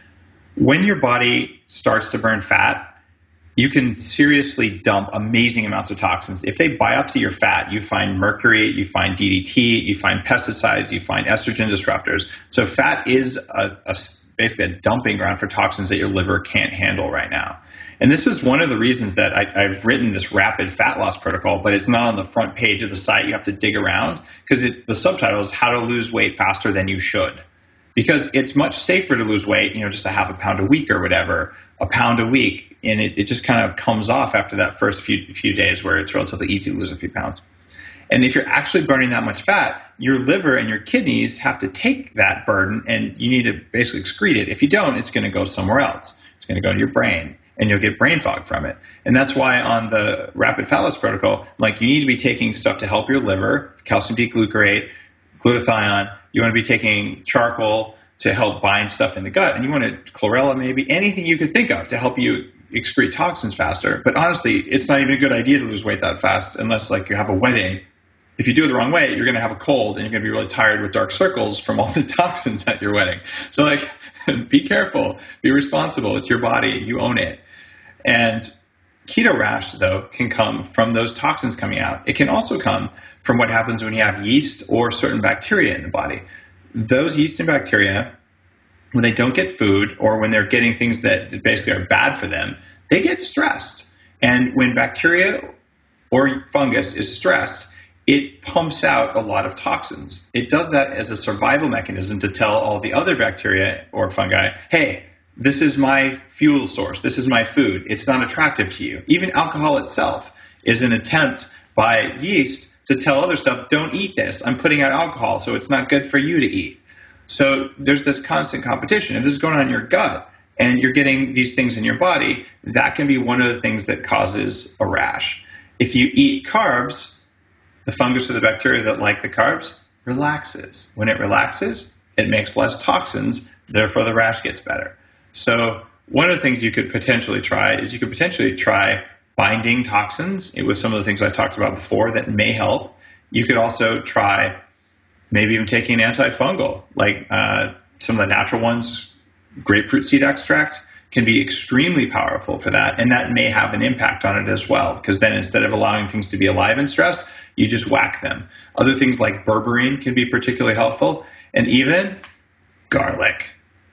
When your body starts to burn fat, you can seriously dump amazing amounts of toxins. If they biopsy your fat, you find mercury, you find D D T, you find pesticides, you find estrogen disruptors. So fat is a, a, basically a dumping ground for toxins that your liver can't handle right now. And this is one of the reasons that I, I've written this rapid fat loss protocol, but it's not on the front page of the site. You have to dig around because the subtitle is How to Lose Weight Faster Than You Should. Because it's much safer to lose weight, you know, just a half a pound a week or whatever, a pound a week. And it, it just kind of comes off after that first few few days where it's relatively easy to lose a few pounds. And if you're actually burning that much fat, your liver and your kidneys have to take that burden and you need to basically excrete it. If you don't, it's going to go somewhere else. It's going to go to your brain and you'll get brain fog from it. And that's why on the rapid fat loss protocol, like you need to be taking stuff to help your liver, calcium D-glucarate, glutathione. You want to be taking charcoal to help bind stuff in the gut, and you want to chlorella, maybe anything you could think of to help you excrete toxins faster. But honestly, it's not even a good idea to lose weight that fast unless like you have a wedding. If you do it the wrong way, you're going to have a cold and you're going to be really tired with dark circles from all the toxins at your wedding. So like, be careful, be responsible. It's your body, you own it. And keto rash, though, can come from those toxins coming out. It can also come from what happens when you have yeast or certain bacteria in the body. Those yeast and bacteria, when they don't get food or when they're getting things that basically are bad for them, they get stressed. And when bacteria or fungus is stressed, it pumps out a lot of toxins. It does that as a survival mechanism to tell all the other bacteria or fungi, hey, this is my fuel source. This is my food. It's not attractive to you. Even alcohol itself is an attempt by yeast to tell other stuff, don't eat this. I'm putting out alcohol, so it's not good for you to eat. So there's this constant competition. If this is going on in your gut and you're getting these things in your body, that can be one of the things that causes a rash. If you eat carbs, the fungus or the bacteria that like the carbs relaxes. When it relaxes, it makes less toxins, therefore the rash gets better. So one of the things you could potentially try is you could potentially try binding toxins with some of the things I talked about before that may help. You could also try maybe even taking an antifungal, like uh, some of the natural ones, grapefruit seed extract can be extremely powerful for that. And that may have an impact on it as well, because then instead of allowing things to be alive and stressed, you just whack them. Other things like berberine can be particularly helpful, and even garlic.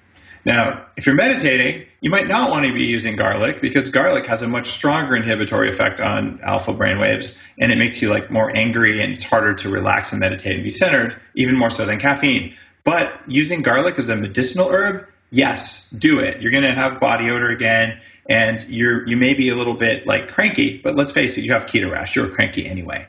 Now, if you're meditating, you might not want to be using garlic because garlic has a much stronger inhibitory effect on alpha brainwaves, and it makes you like more angry and it's harder to relax and meditate and be centered, even more so than caffeine. But using garlic as a medicinal herb, yes, do it. You're going to have body odor again, and you're you may be a little bit like cranky, but let's face it, you have keto rash. You're cranky anyway.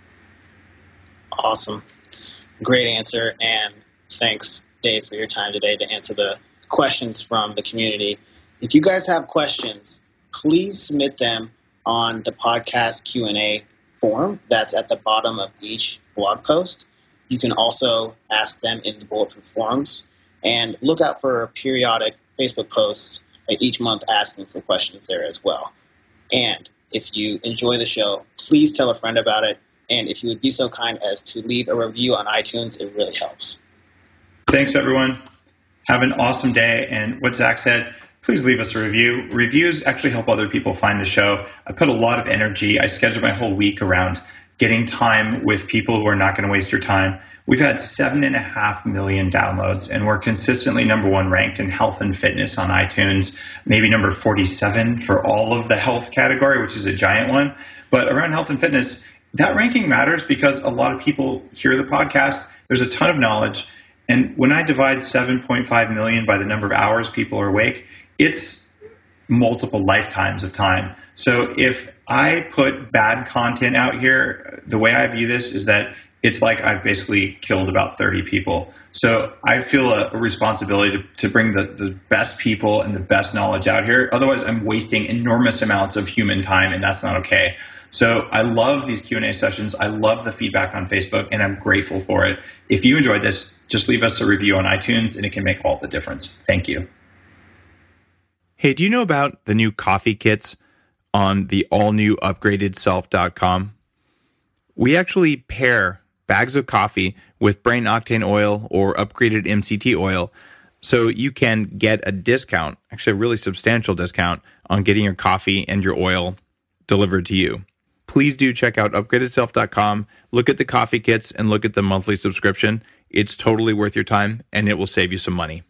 Awesome. Great answer, and thanks, Dave, for your time today to answer the questions from the community. If you guys have questions, please submit them on the podcast Q and A form that's at the bottom of each blog post. You can also ask them in the Bulletproof forums, and look out for periodic Facebook posts each month asking for questions there as well. And if you enjoy the show, please tell a friend about it. And if you would be so kind as to leave a review on iTunes, it really helps. Thanks, everyone. Have an awesome day. And what Zach said, please leave us a review. Reviews actually help other people find the show. I put a lot of energy. I scheduled my whole week around getting time with people who are not going to waste your time. We've had seven and a half million downloads, and we're consistently number one ranked in health and fitness on iTunes, maybe number forty-seven for all of the health category, which is a giant one. But around health and fitness, that ranking matters because a lot of people hear the podcast. There's a ton of knowledge. And when I divide seven point five million by the number of hours people are awake, it's multiple lifetimes of time. So if I put bad content out here, the way I view this is that it's like I've basically killed about thirty people. So I feel a, a responsibility to, to bring the, the best people and the best knowledge out here. Otherwise, I'm wasting enormous amounts of human time, and that's not okay. So I love these Q and A sessions. I love the feedback on Facebook, and I'm grateful for it. If you enjoyed this, just leave us a review on iTunes, and it can make all the difference. Thank you. Hey, do you know about the new coffee kits on the all-new upgraded self dot com? We actually pair bags of coffee with Brain Octane oil or upgraded M C T oil, so you can get a discount, actually a really substantial discount, on getting your coffee and your oil delivered to you. Please do check out upgraded self dot com, look at the coffee kits, and look at the monthly subscription. It's totally worth your time, and it will save you some money.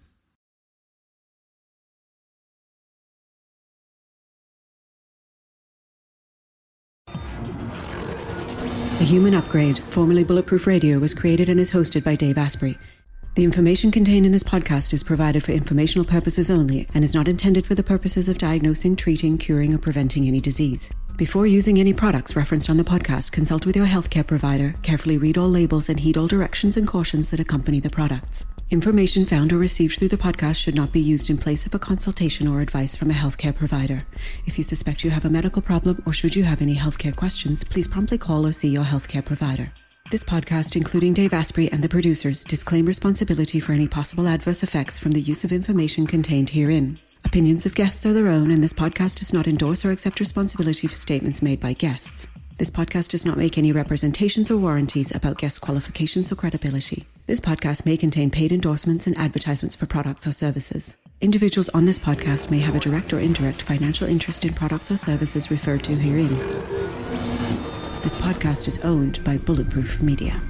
The Human Upgrade, formerly Bulletproof Radio, was created and is hosted by Dave Asprey. The information contained in this podcast is provided for informational purposes only and is not intended for the purposes of diagnosing, treating, curing, or preventing any disease. Before using any products referenced on the podcast, consult with your healthcare provider, carefully read all labels, and heed all directions and cautions that accompany the products. Information found or received through the podcast should not be used in place of a consultation or advice from a healthcare provider. If you suspect you have a medical problem or should you have any healthcare questions, please promptly call or see your healthcare provider. This podcast, including Dave Asprey and the producers, disclaim responsibility for any possible adverse effects from the use of information contained herein. Opinions of guests are their own, and this podcast does not endorse or accept responsibility for statements made by guests. This podcast does not make any representations or warranties about guest qualifications or credibility. This podcast may contain paid endorsements and advertisements for products or services. Individuals on this podcast may have a direct or indirect financial interest in products or services referred to herein. This podcast is owned by Bulletproof Media.